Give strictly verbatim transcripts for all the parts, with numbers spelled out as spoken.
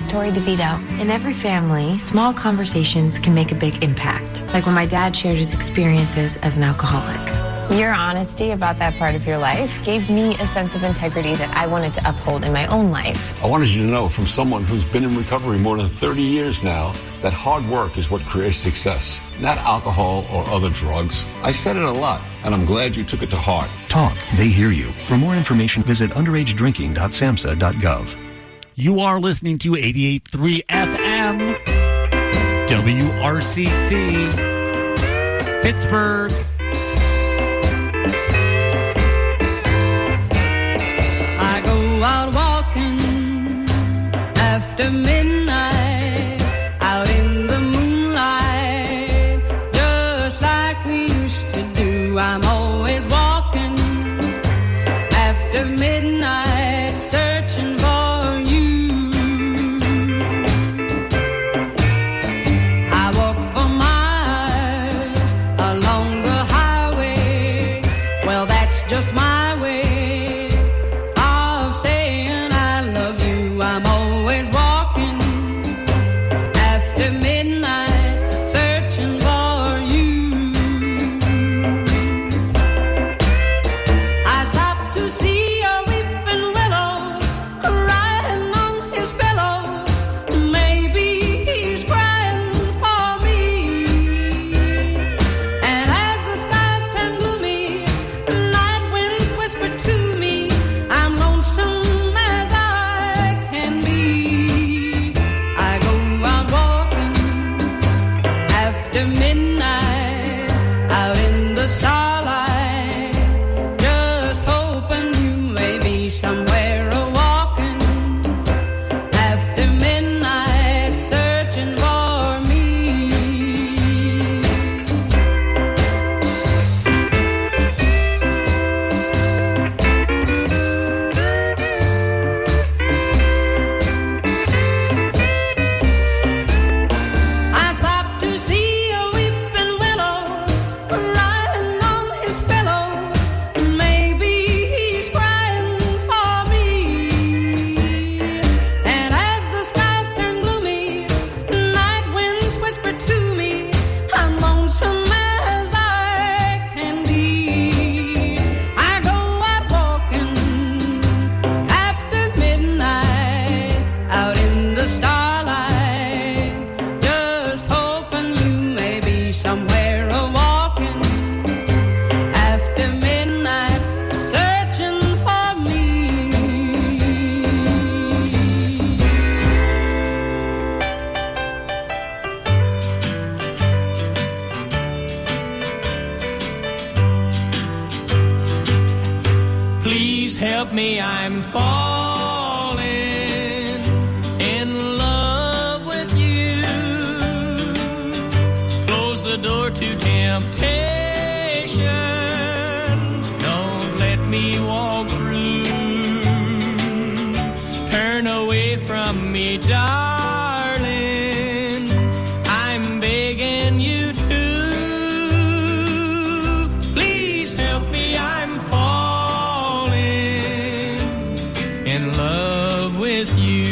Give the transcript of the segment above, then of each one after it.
Tori DeVito. In every family, small conversations can make a big impact, like when my dad shared his experiences as an alcoholic. Your honesty about that part of your life gave me a sense of integrity that I wanted to uphold in my own life. I wanted you to know from someone who's been in recovery more than thirty years now that hard work is what creates success, not alcohol or other drugs. I said it a lot, and I'm glad you took it to heart. Talk. They hear you. For more information, visit underage drinking dot samhsa dot gov. You are listening to eighty-eight point three F M, W R C T, Pittsburgh. I go out walking after midnight, out in the moonlight, just like we used to do. I'm always walking after midnight, searching for you. I walk for miles along the highway. Well, that's just my way of saying I love you. I'm always walking after midnight, searching for you. I stopped to see a weeping willow crying on his pillow. Maybe he's crying for me. And as the skies turn gloomy, night winds whisper to me, I'm lonesome as I can be. I go out walking after midnight, out in the starlight, just hoping you may be somewhere a walking after midnight, searching for me. I stopped to see a weeping willow crying on his pillow. Maybe he's crying for me. And as the skies turn gloomy, night winds whisper to me, I'm lonesome as I can be. I go out walking after midnight, out in the starlight, just hoping you may be somewhere a walking after midnight, searching for me. Please help me, I'm falling in love with you. Close the door to temptation. Don't let me walk through. Turn away from me, darling. I'm begging you to. Please help me, I'm falling in love with you.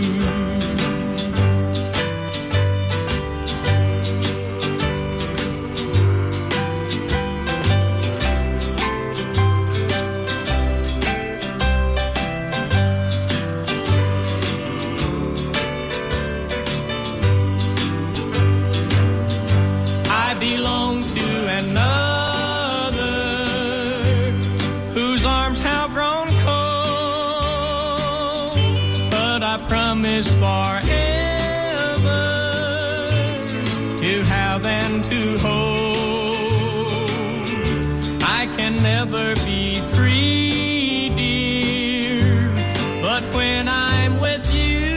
I belong to another whose arms have grown cold, but I promise forever to have and to hold. I can never be free, dear, but when I'm with you,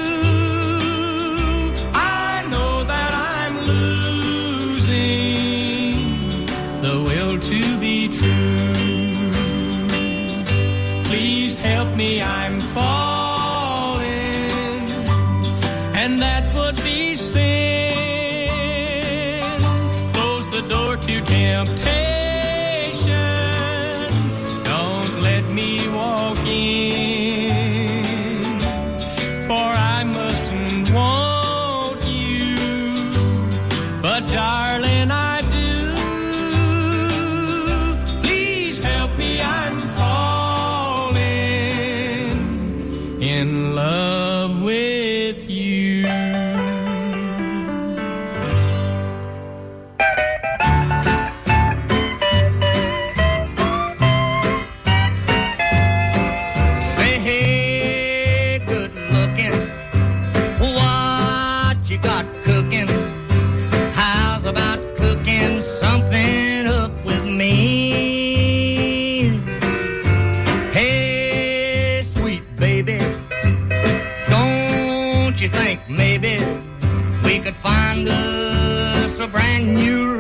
I know that I'm losing the will to be true. Please help me, I'm falling, and that would be sin. Close the door to temptation. Don't let me walk in, for I must find us a brand new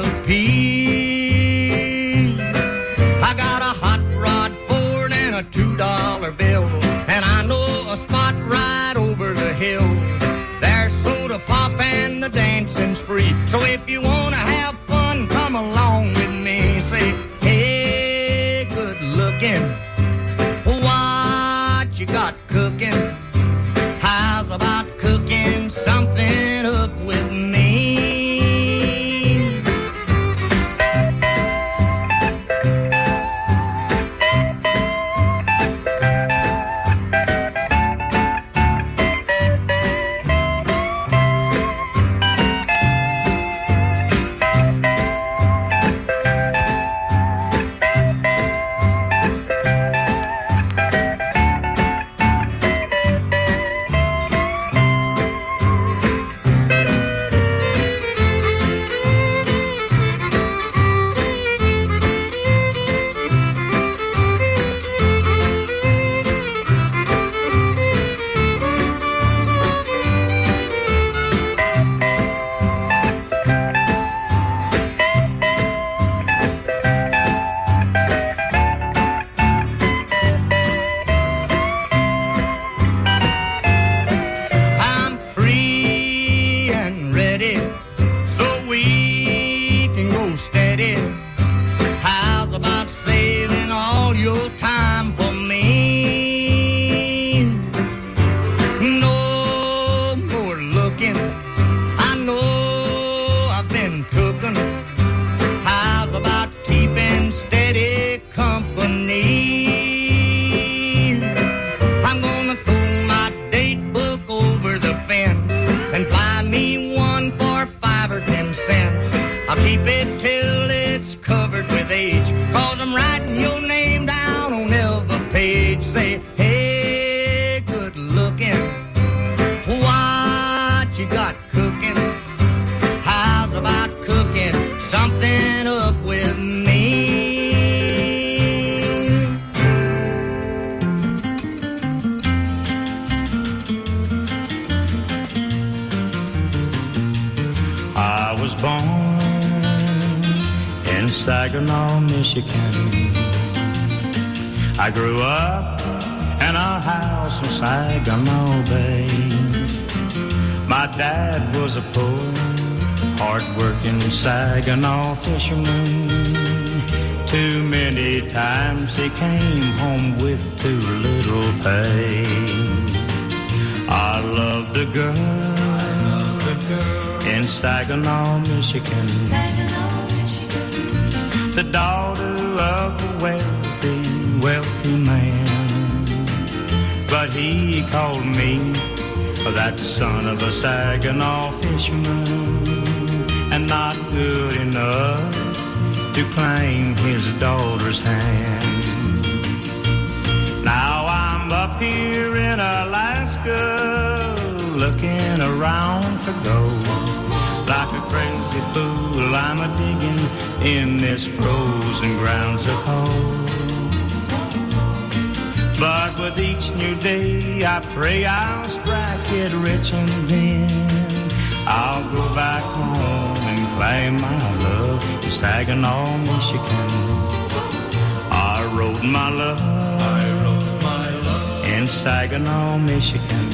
recipe. I got a hot rod Ford and a two dollar bill, and I know a spot right over the hill. There's soda pop and the dancing's free. So if you wanna have fun, come along with me. Say, hey, good looking, what you got cooking? How's about cooking something up with me? Saginaw, Michigan. I grew up in a house in Saginaw Bay. My dad was a poor, hard-working Saginaw fisherman. Too many times he came home with too little pay. I loved a girl, I loved a girl in Saginaw, Michigan. Saginaw, the daughter of a wealthy, wealthy man. But he called me that son of a Saginaw fisherman, and not good enough to claim his daughter's hand. Now I'm up here in Alaska, looking around for gold. Like a crazy fool, I'm a digging in this frozen grounds of cold. But with each new day, I pray I'll strike it rich, and then I'll go back home and claim my love in Saginaw, Michigan. I wrote my love, I wrote my love in Saginaw, Michigan.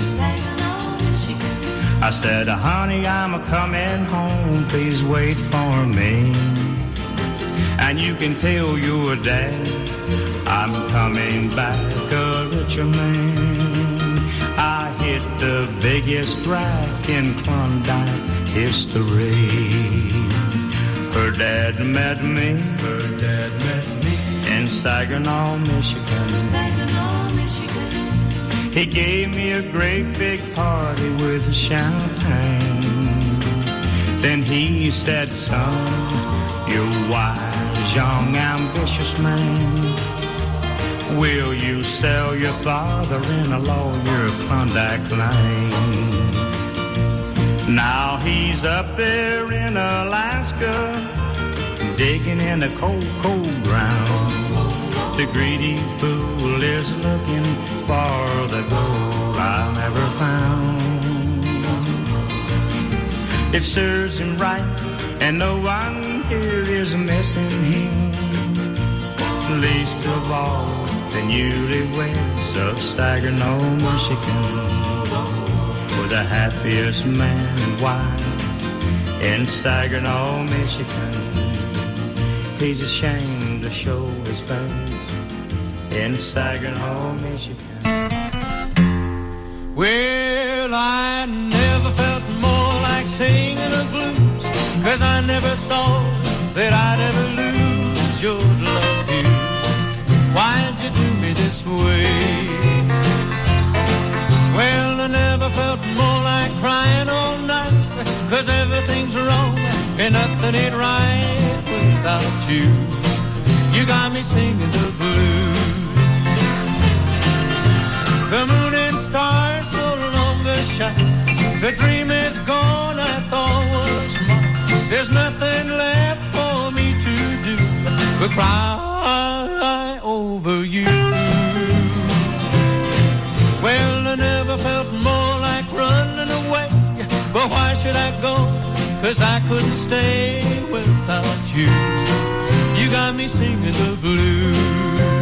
I said, honey, I'm a-coming home, please wait for me. And you can tell your dad I'm coming back a richer man. I hit the biggest rack in Klondike history. Her dad met me, her dad met me in Saginaw, Michigan. Saginaw, Michigan. He gave me a great big party with champagne. Then he said, son, you're a wise, young, ambitious man. Will you sell your father-in-law your Klondike claim? Now he's up there in Alaska, digging in the cold, cold ground. The greedy fool is looking for the gold I never found. it serves him right, and no one here is missing him. Least of all the newlyweds of Saginaw, Michigan, were the happiest man and wife in Saginaw, Michigan. He's ashamed to show his face in Saginaw, Michigan. Well, I never felt more like singing a blues, 'cause I never thought that I'd ever lose your love here. Why'd you do me this way? Well, I never felt more like crying all night, 'cause everything's wrong and nothing ain't right without you. You got me singing the blues. The moon and stars no longer shine. The dream is gone I thought was mine. There's nothing left for me to do but cry over you. Well, I never felt more like running away, but why should I go? 'Cause I couldn't stay without you. You got me singing the blues.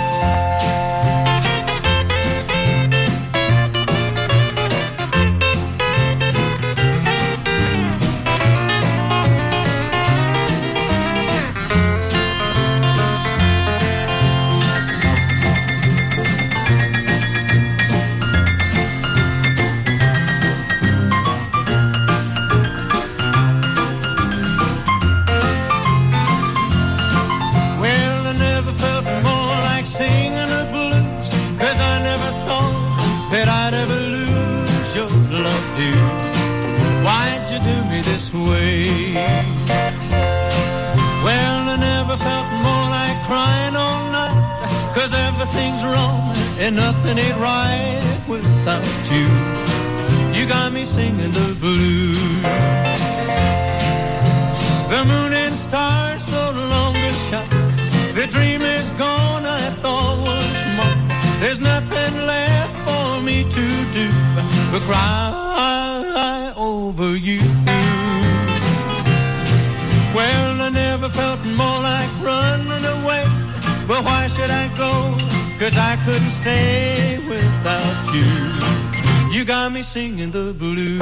This way. Well, I never felt more like crying all night, 'cause everything's wrong and nothing ain't right without you. You got me singing the blues. The moon and stars no longer shine. The dream is gone I thought was mine. There's nothing left for me to do but cry over you. Well, I never felt more like running away, but why should I go? 'Cause I couldn't stay without you. You got me singing the blues.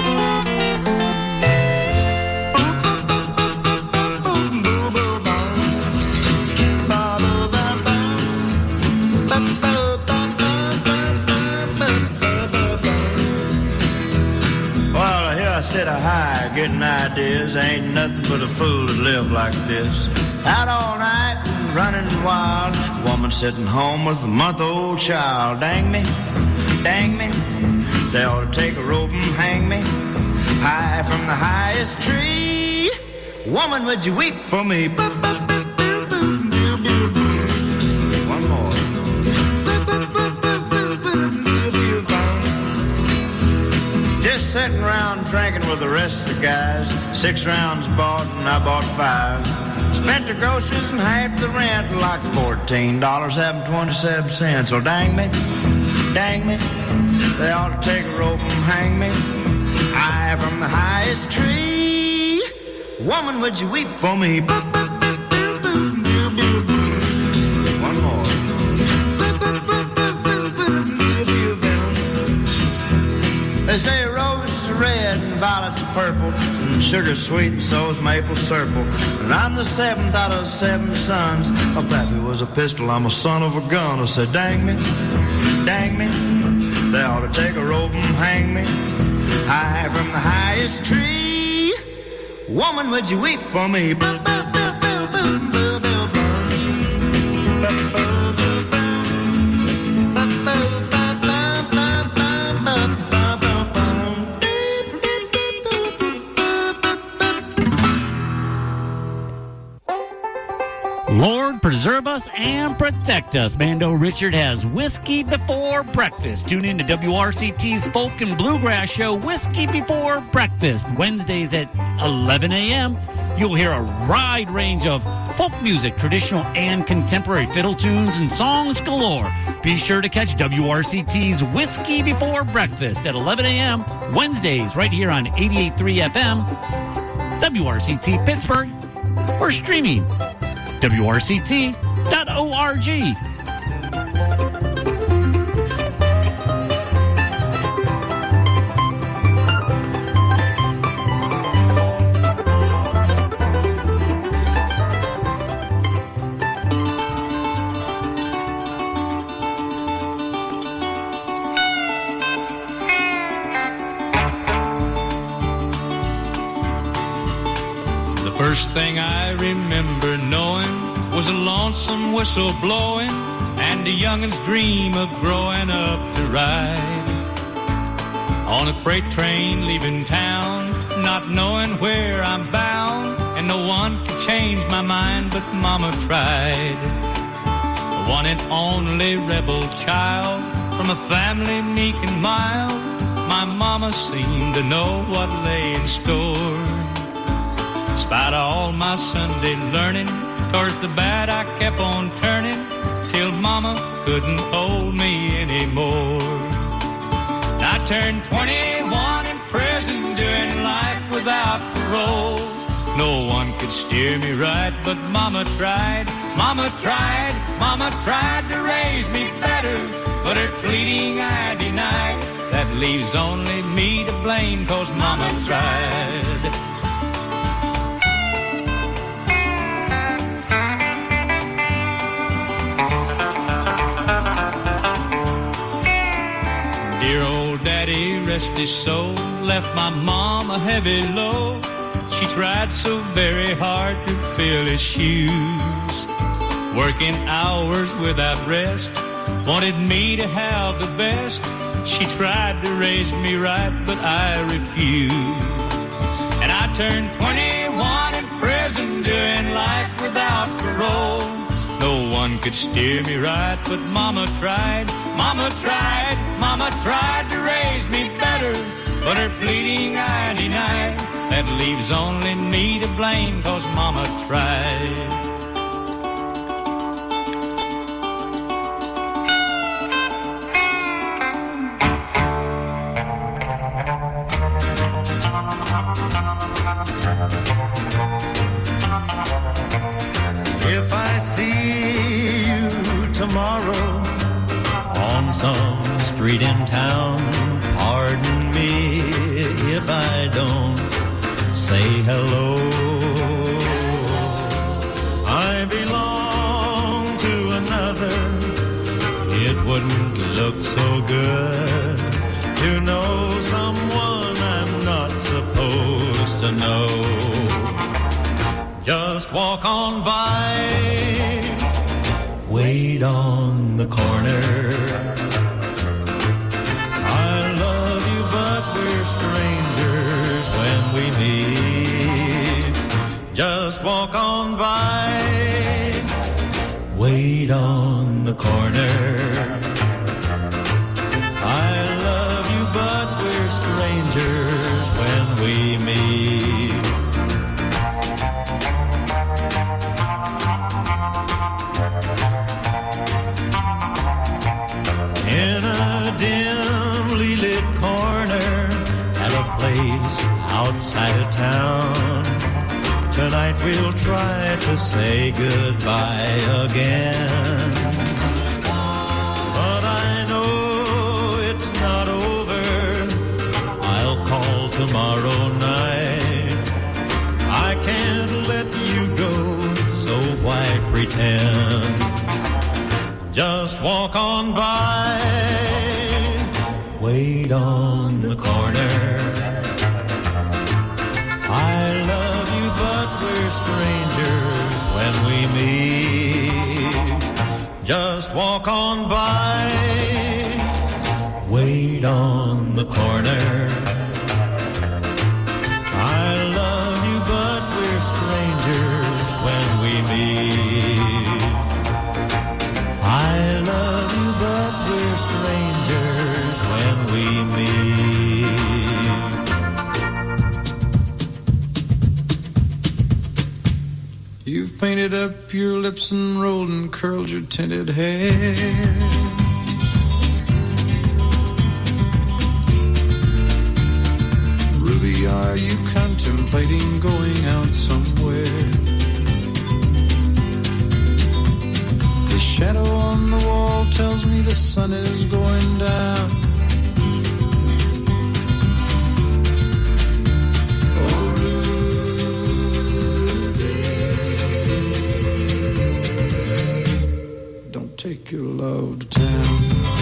I said a high, getting ideas. Ain't nothing but a fool to live like this. Out all night, running wild. Woman sitting home with a month-old child. Dang me, dang me. They ought to take a rope and hang me high from the highest tree. Woman, would you weep for me? One more. Just sitting around drinking with the rest of the guys. Six rounds bought and I bought five. Spent the groceries and half the rent, like fourteen dollars and twenty-seven cents. So dang me, dang me. They ought to take a rope and hang me high from the highest tree. Woman, would you weep for me? One more. They say roses are red and violets are purple, and sugar's sweet and so's maple syrup. And I'm the seventh out of seven sons. My pappy was a pistol, I'm a son of a gun. I said, dang me, dang me. They ought to take a rope and hang me high from the highest tree. Woman, would you weep for me? Lord, preserve us and protect us. Mando Richard has Whiskey Before Breakfast. Tune in to W R C T's Folk and Bluegrass show, Whiskey Before Breakfast, Wednesdays at eleven a.m. You'll hear a wide range of folk music, traditional and contemporary fiddle tunes, and songs galore. Be sure to catch W R C T's Whiskey Before Breakfast at eleven a.m. Wednesdays right here on eighty-eight point three F M, W R C T Pittsburgh, or streaming W R C T dot org. First thing I remember knowing was a lonesome whistle blowing and a youngin's dream of growing up to ride on a freight train leaving town, not knowing where I'm bound, and no one could change my mind but Mama tried. The one and only rebel child from a family meek and mild, my Mama seemed to know what lay in store. Despite all my Sunday learning, towards the bad I kept on turning, till Mama couldn't hold me anymore. I turned twenty-one in prison, doing life without parole. No one could steer me right, but Mama tried, Mama tried, Mama tried to raise me better, but her pleading I denied. That leaves only me to blame, 'cause Mama tried. Dear old daddy, rest his soul, left my mom a heavy load. She tried so very hard to fill his shoes, working hours without rest, wanted me to have the best. She tried to raise me right, but I refused. And I turned twenty-one in prison, doing life without parole. No one could steer me right, but Mama tried, Mama tried, Mama tried to raise me better, but her pleading I denied. That leaves only me to blame, 'cause Mama tried. If I see you tomorrow on some street in town, pardon me if I don't say hello. I belong to another. It wouldn't look so good to know someone I'm not supposed to know. Just walk on by, wait on the corner. I love you, but we're strangers when we meet. Just walk on by, wait on the corner. I love you, but we're strangers when we meet. In a dimly lit corner at a place outside of town, tonight we'll try to say goodbye again. But I know it's not over. I'll call tomorrow night. I can't let you go, so why pretend? Just walk on by, wait on the corner. I love you, but we're strangers when we meet. Just walk on by, wait on the corner. I love you, but we're strangers when we meet. I love you, but we're strangers when we meet. You've painted up your lips and rolled and curled your tinted hair. Ruby, are you contemplating going out somewhere? The shadow on the wall tells me the sun is going down. Take your love to town.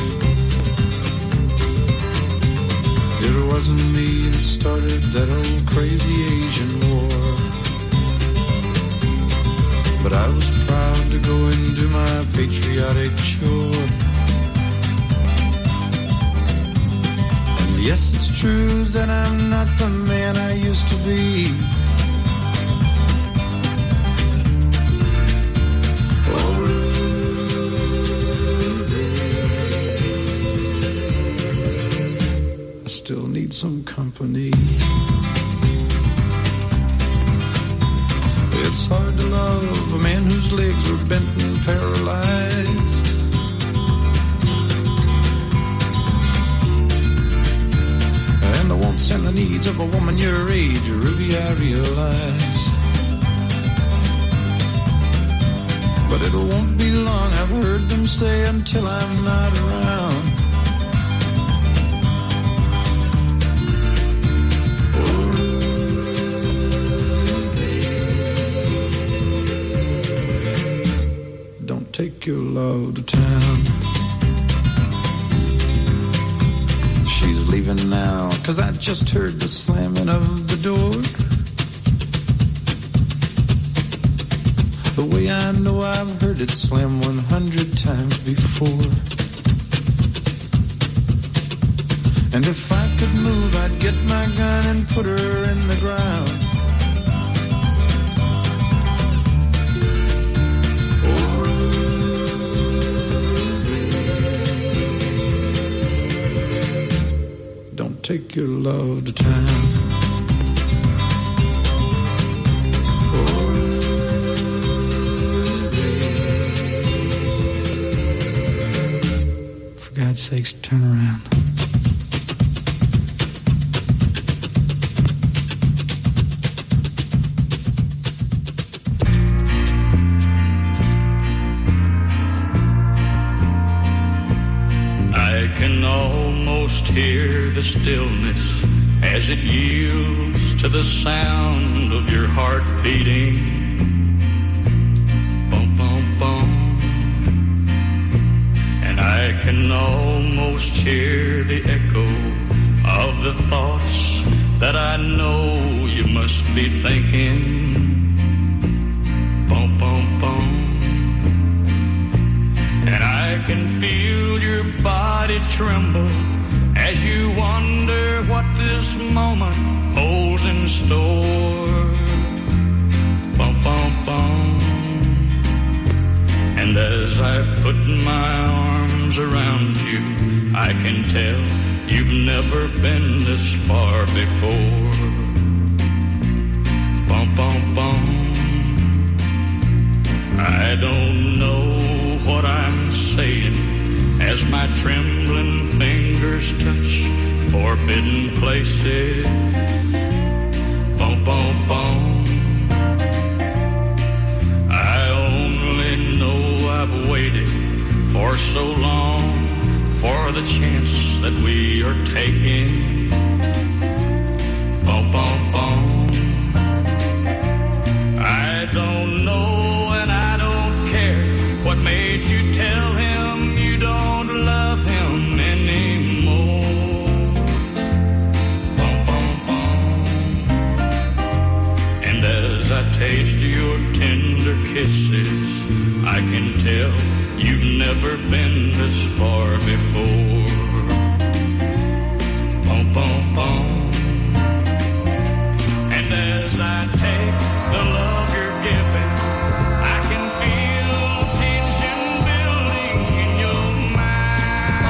It wasn't me that started that old crazy Asian war, but I was proud to go and do my patriotic chore. And yes, it's true that I'm not the man I used to be. Still need some company. It's hard to love a man whose legs are bent and paralyzed. And the wants and the needs of a woman your age, Ruby, I realize. But it won't be long, I've heard them say, until I'm not around. Take your love to town. She's leaving now, 'cause I just heard the slamming of the door. The way I know I've heard it slam one hundred times before. And if I could move, I'd get my gun and put her in the ground. Take your love to town. Oh, for God's sakes, turn around. I can almost hear the stillness as it yields to the sound of your heart beating. Bum, bum, bum. And I can almost hear the echo of the thoughts that I know you must be thinking. Bum, bum, bum. And I can feel your body tremble as you wonder what this moment holds in store. Bum, bum, bum. And as I put my arms around you, I can tell you've never been this far before. Bum, bum, bum. I don't know what I'm saying as my trembling fingers touch forbidden places. Bum, bum, bum. I only know I've waited for so long for the chance that we are taking. Bum, bum, bum. I don't know and I don't care what made you tell him you don't love him anymore. Bum, bum, bum. And as I taste your tender kisses, I can tell you've never been this far before. Bum, bum, bum. And as I take the love you're giving, I can feel tension building in your mind.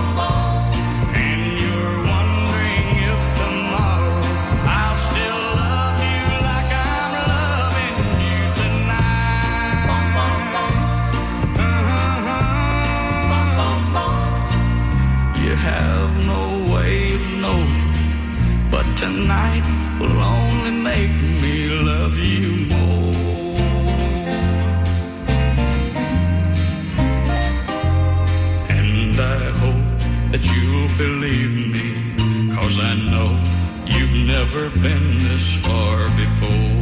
Uh-huh. And you're wondering if tomorrow I'll still love tonight will only make me love you more. And I hope that you'll believe me, 'cause I know you've never been this far before.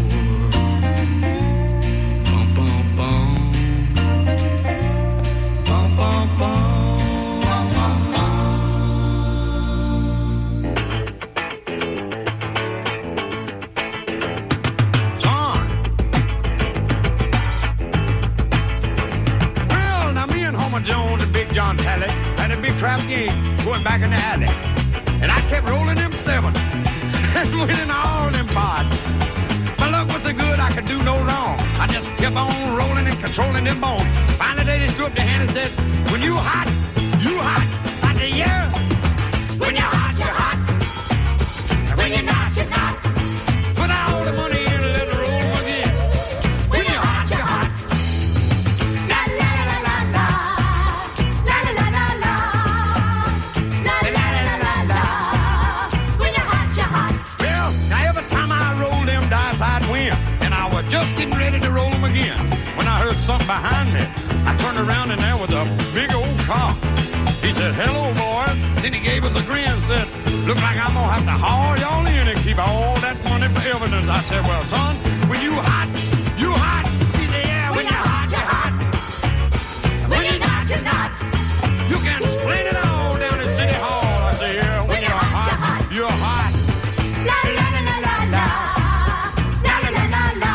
Bum, bum, bum. Bum, bum, bum. Jones and Big John Talley had a big crap game going back in the alley. And I kept rolling them seven and winning all them pots. My luck was so good I could do no wrong. I just kept on rolling and controlling them bones. Finally they just threw up their hand and said, when you hot, you hot. I said, yeah. When you're hot, you're hot. When you're not, you're not. Put all the money in and let it roll again. When you're hot, you're hot. La la la la la. La la la la la. La la la la la. When you're hot, you're hot. Well, now every time I roll them dice, I'd win. And I was just getting ready to roll them again when I heard something behind me. I turned around and there was a big old car. He said, hello, boy. Then he gave us a grin and said, look like I'm going to have to haul y'all in and keep all that money for evidence. I said, well, son, when you hot, you hot. He said, yeah, when you're hot, you're hot. When you're not, you're not. You can explain it all down in City Hall. I said, yeah, when, when you're, you're hot, hot, you're hot. La la la la la la. La la la la la.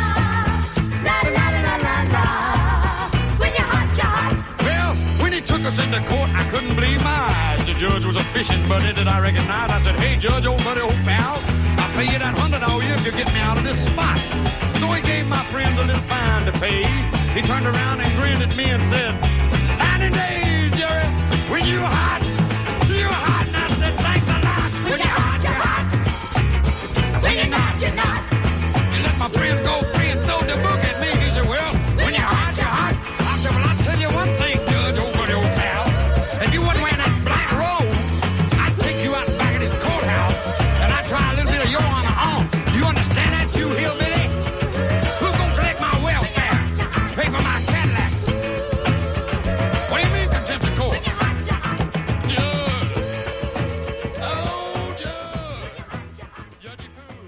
La la la la la la. When you're hot, you're hot. Well, when he took us into court, I couldn't believe my eyes. The judge was a fishing buddy that I recognized. I said, hey, Judge, old buddy, old pal, I'll pay you that hundred all year if you get me out of this spot. So he gave my friend a little fine to pay. He turned around and grinned at me and said, ninety days, Jerry, when you hot, you hot. And I said, thanks a lot. When you're hot, you're hot. When you're not, you're not. You let my friends go free and throw the book at me. He said, well, when you're hot, you're hot. I said, well, I'll tell you one thing, Judge, old buddy, old pal. If you wasn't wearing that black robe, I'd take you out back of this courthouse and I'd try a little bit of your honor on. You understand that, you hillbilly? Who's gonna collect my welfare? Pay for my Cadillac? What do you mean, contempt of court? Judge. Oh, Judge.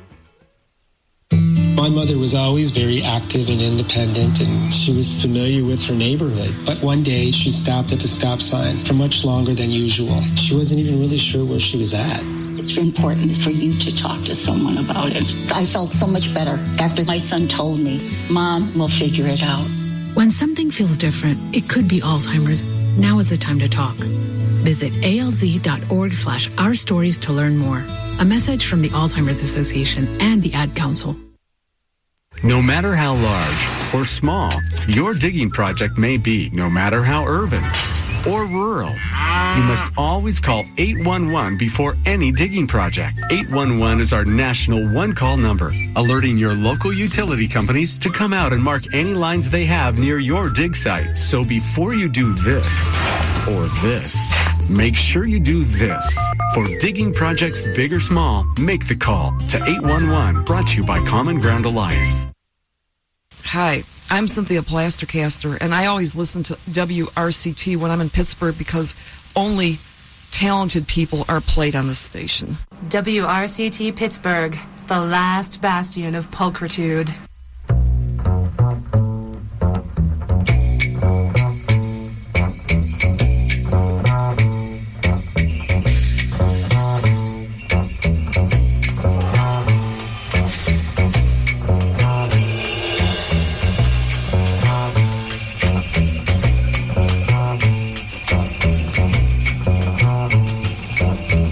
My mother was always very active and independent, and she was familiar with her neighborhood. But one day, she stopped at the stop sign for much longer than usual. She wasn't even really sure where she was at. It's important for you to talk to someone about it. I felt so much better after my son told me, Mom, we'll figure it out. When something feels different, it could be Alzheimer's. Now is the time to talk. Visit alz.org slash our stories to learn more. A message from the Alzheimer's Association and the Ad Council. No matter how large or small your digging project may be, no matter how urban or rural, you must always call eight one one before any digging project. eight one one is our national one-call number, alerting your local utility companies to come out and mark any lines they have near your dig site. So before you do this or this, make sure you do this. For digging projects big or small, make the call to eight one one, brought to you by Common Ground Alliance. Hi, I'm Cynthia Plastercaster, and I always listen to W R C T when I'm in Pittsburgh because only talented people are played on this station. W R C T Pittsburgh, the last bastion of pulchritude.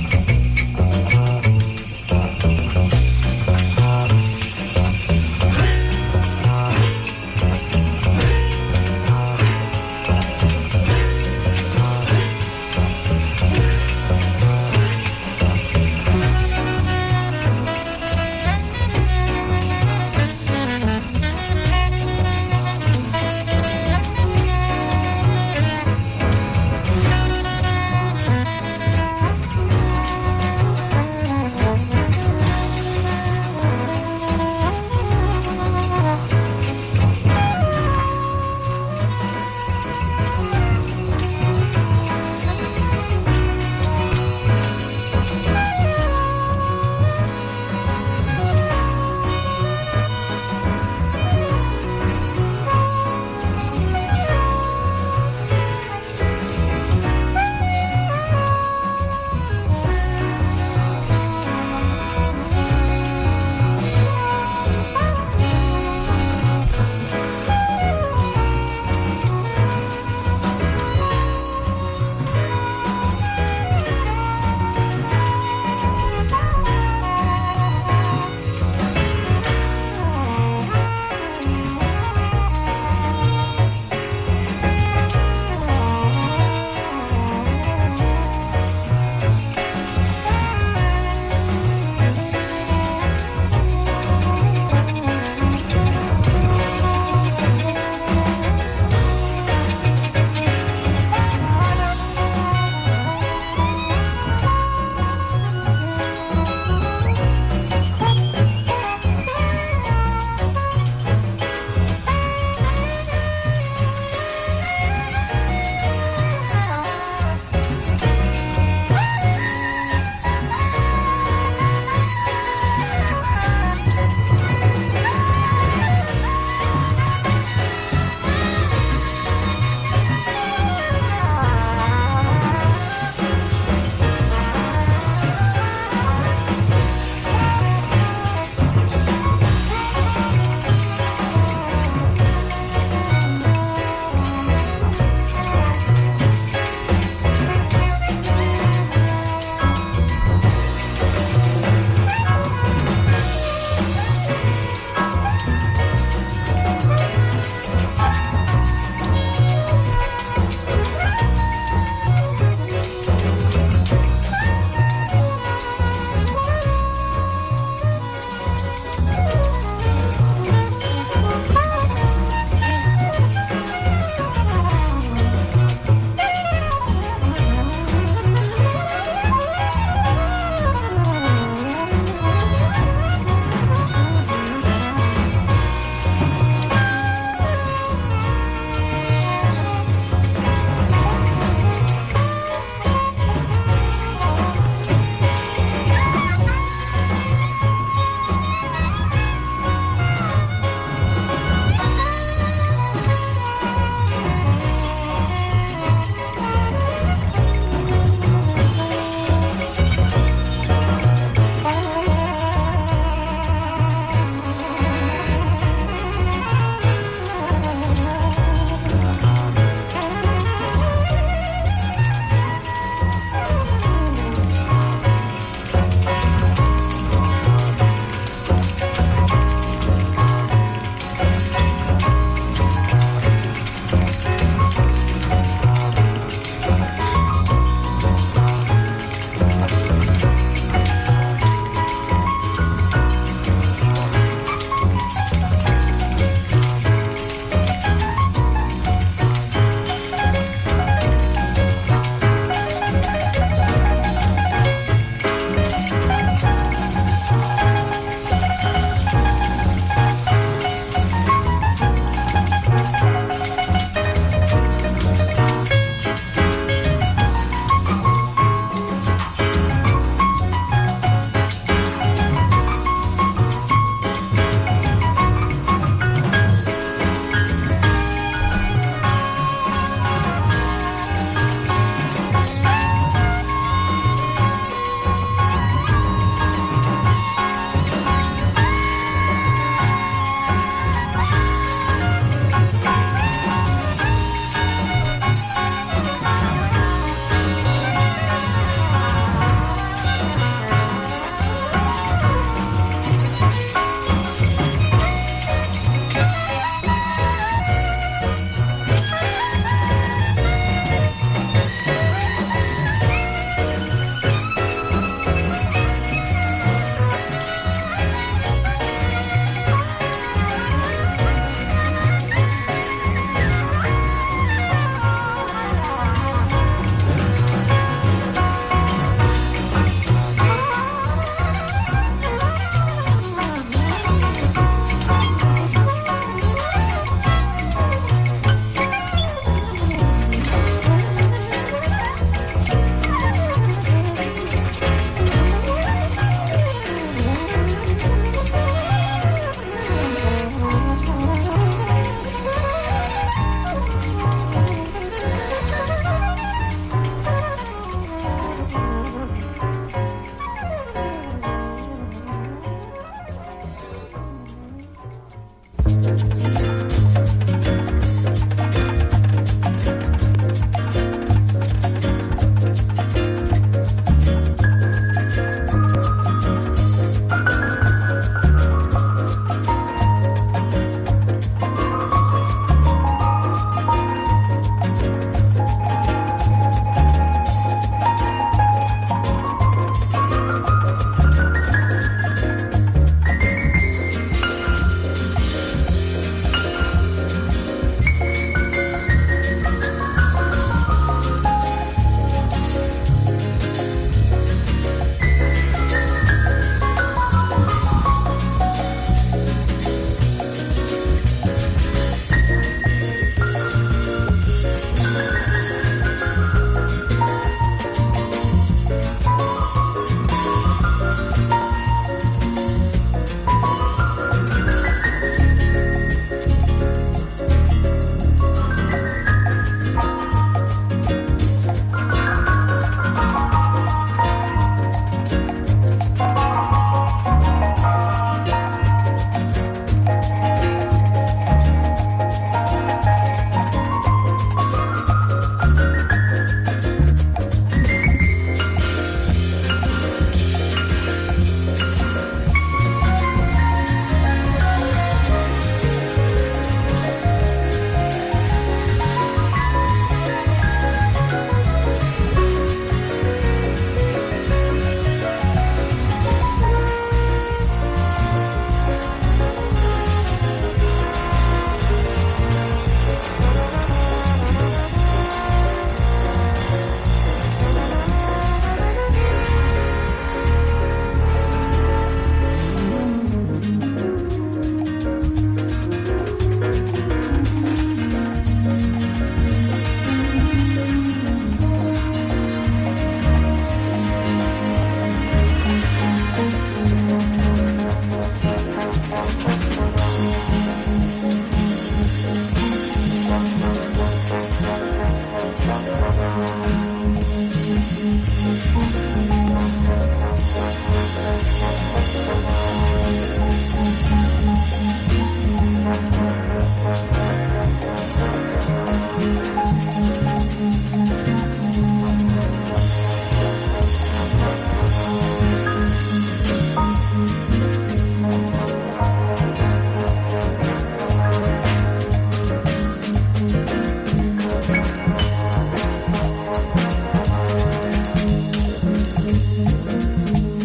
Hey!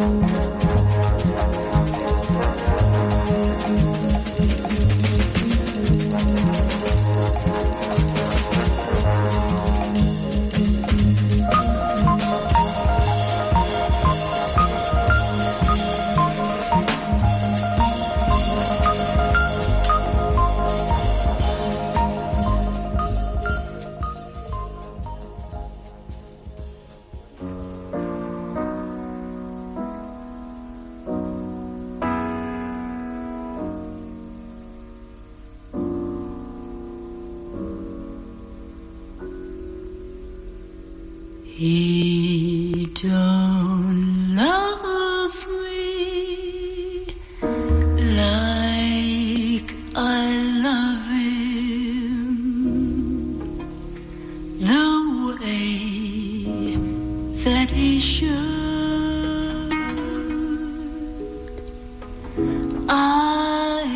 He don't love me like I love him, the way that he should. I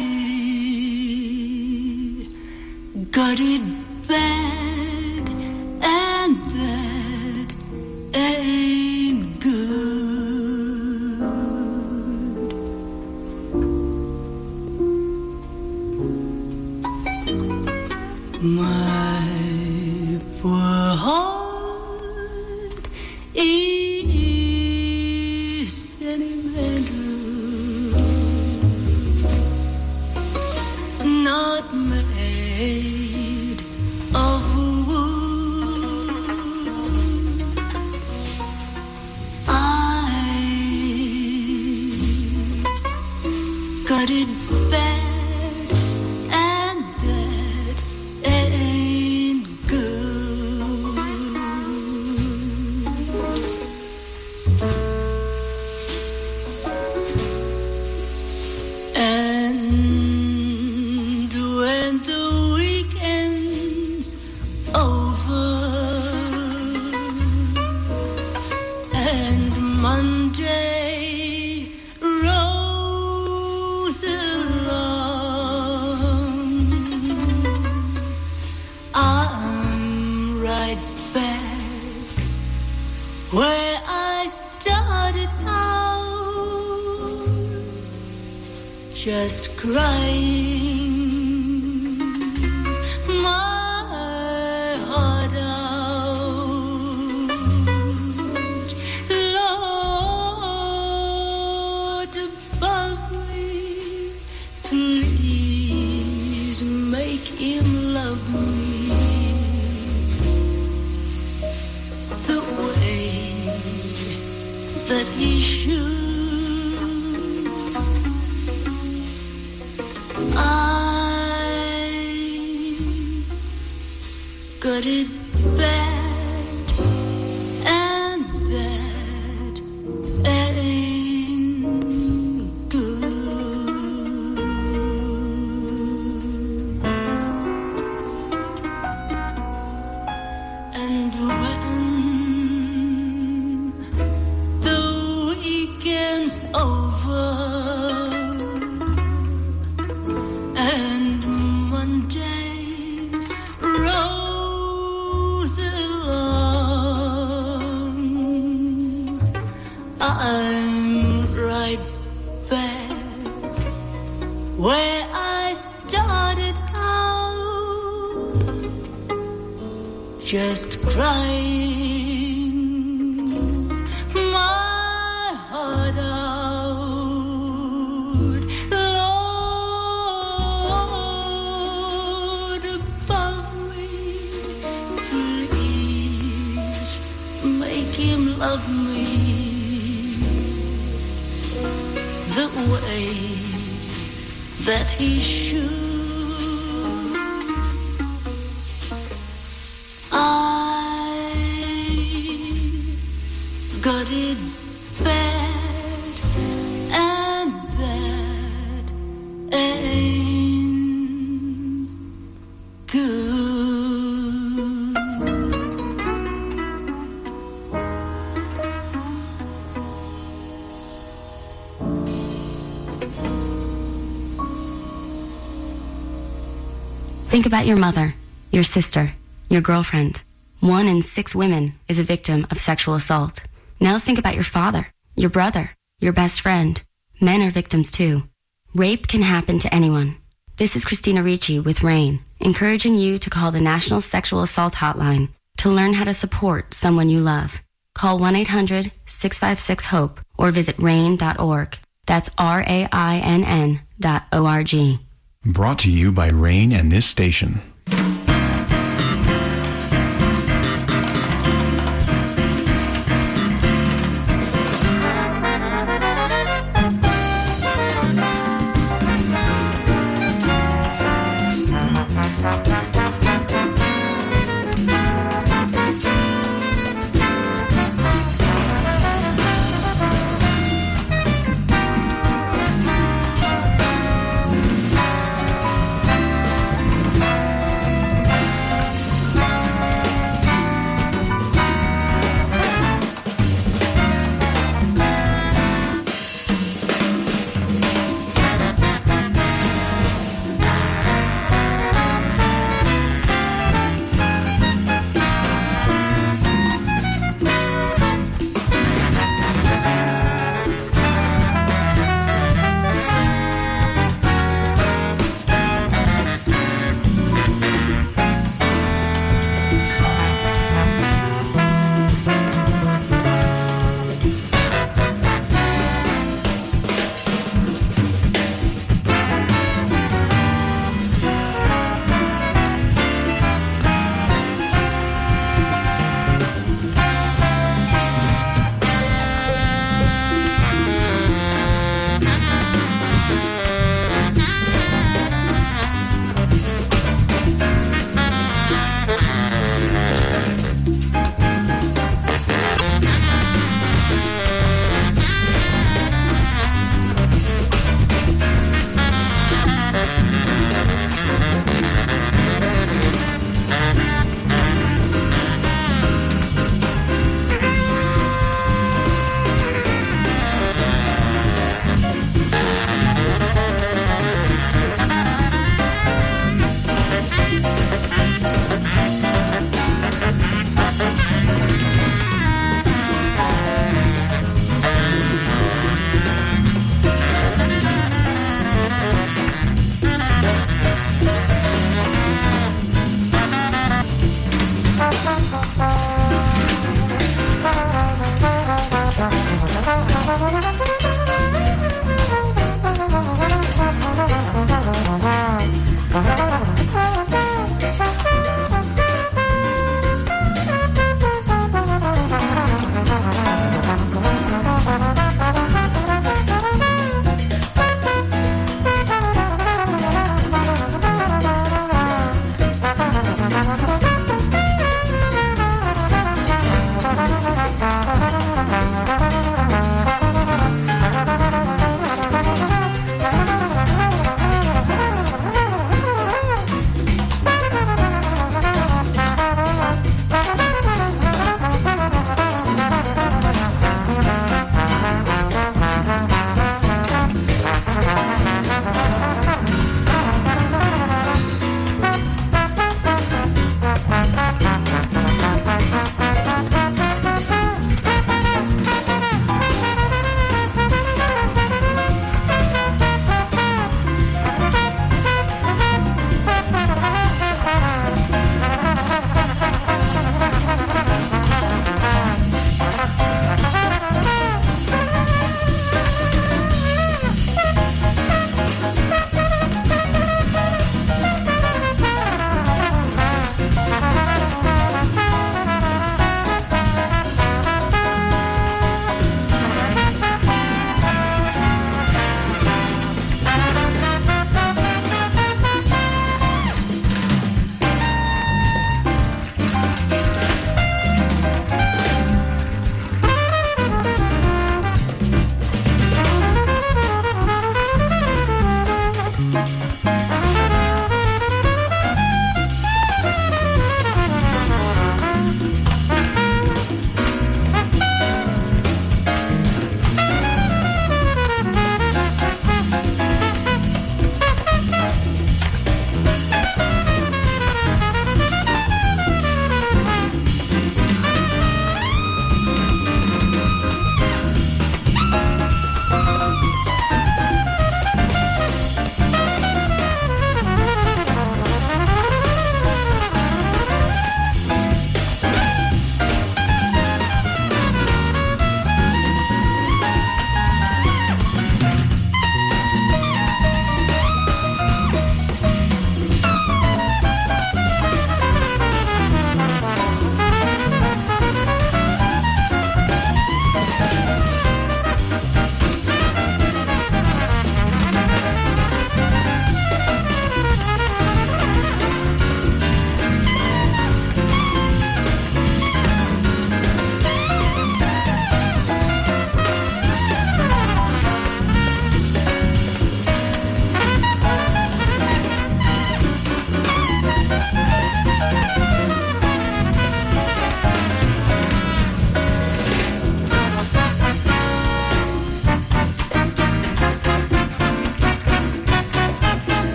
got it bad, and that ain't good. My poor heart is sentimental, not made of wood. I got it bad, and that ain't good. And when the weekend's over and Monday rolls along, I'm right back where I started out, just crying my heart out. Lord above me, please make him love me the way that he should. I got it bad, and that ain't good. And when the weekend's over and Monday rolls along, I'm right back where I started out, just crying my heart out. Lord above me, please make him love me the way that he should. I got it bad, and that ain't good. Think about your mother, your sister, your girlfriend. One in six women is a victim of sexual assault. Now think about your father, your brother, your best friend. Men are victims too. Rape can happen to anyone. This is Christina Ricci with RAIN, encouraging you to call the National Sexual Assault Hotline to learn how to support someone you love. Call one eight hundred six five six HOPE or visit rain dot org. That's R A I N N dot O R G. Brought to you by RAIN and this station.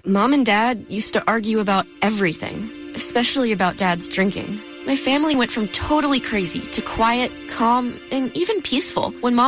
Mom and Dad used to argue about everything, especially about Dad's drinking. My family went from totally crazy to quiet, calm, and even peaceful when Mom